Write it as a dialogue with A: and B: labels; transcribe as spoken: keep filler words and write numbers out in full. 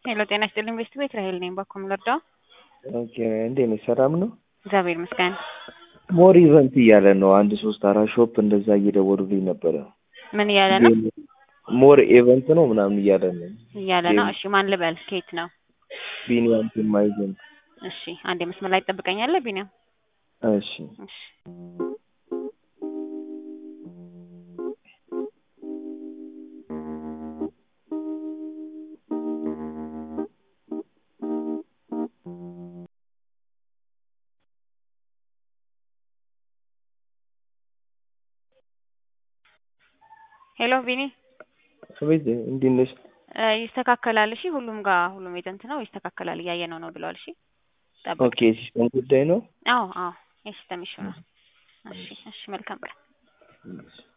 A: ሄሎ ጤና ይስጥልኝ ቤስት ቤት ራሄል ነኝ ባኩም ለርዳ
B: ኦኬ እንዴት ነሽ ሰላም ነው
A: እግዚአብሔር ይመስገን
B: ሞር ኢቨንት እያለ ነው አንድ ሶስት አራት ሾፕ እንደዛ እየደወሉልኝ ነበረ
A: ምን እያለ ነው
B: ሞር ኢቨንት ነው ምናምን እያለ ነው
A: እያለ ነው እሺ ማን ልበል ከየት ነው
B: ቢኒያም ማይዘን
A: እሺ አንዴ መስመር ላይ ትጠብቀኛለህ ቢኒያም
B: እሺ
A: እሺ ሄሎ ቢኒ
B: ሰቤት እንዴት ነሽ
A: ይስተካከላል እሺ ሁሉም ጋር ሁሉም ኤጀንት ነው ይስተካከላል እያየነው ነው ብለዋል እሺ
B: ኦኬ ሲስተም ጉዳይ ነው
A: አዎ አዎ የሲስተም ኢሹ ነው እሺ እሺ መልካም